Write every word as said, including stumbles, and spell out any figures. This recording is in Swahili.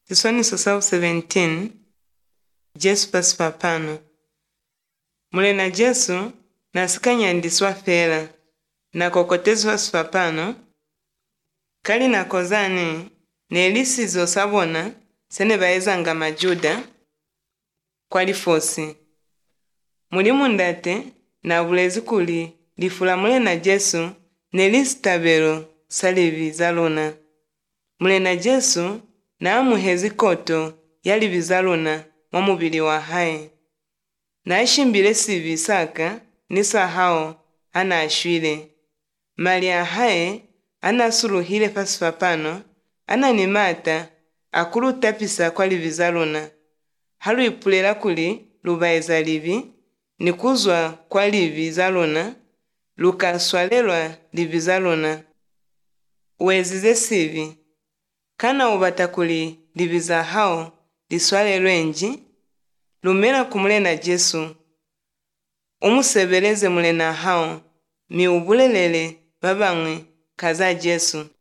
Tisoniso sau seventeen Jesu pasipapano. Mule na Jesu nasikanyandiswa fela na kokotezwa sipapano kali na kozani nelisizo sabona sene baezanga majuda kwa lifosi. Muli mundate na bulezi kuli lifula mule na Jesu nelisitabelo salivi zaluna. Mule na Jesu na amuhezi koto yali bizaluna mwa mubili wa hai. Na ashimbile sivi saka nisa hao ana ashwile. Mali ya hai ana suluhile pasipapano ana nimata akulu tapisa kwa livizaluna. Halu ipulela kuli lubaeza livi nikuzwa kwa livizaluna lukaswalelwa livizaluna. Uwezize sivi kana ubata kuli liviza hao liswale lwenji lumela kumule na Jesu umusebeleze mule na hao miubulelele babangwe kaza Jesu.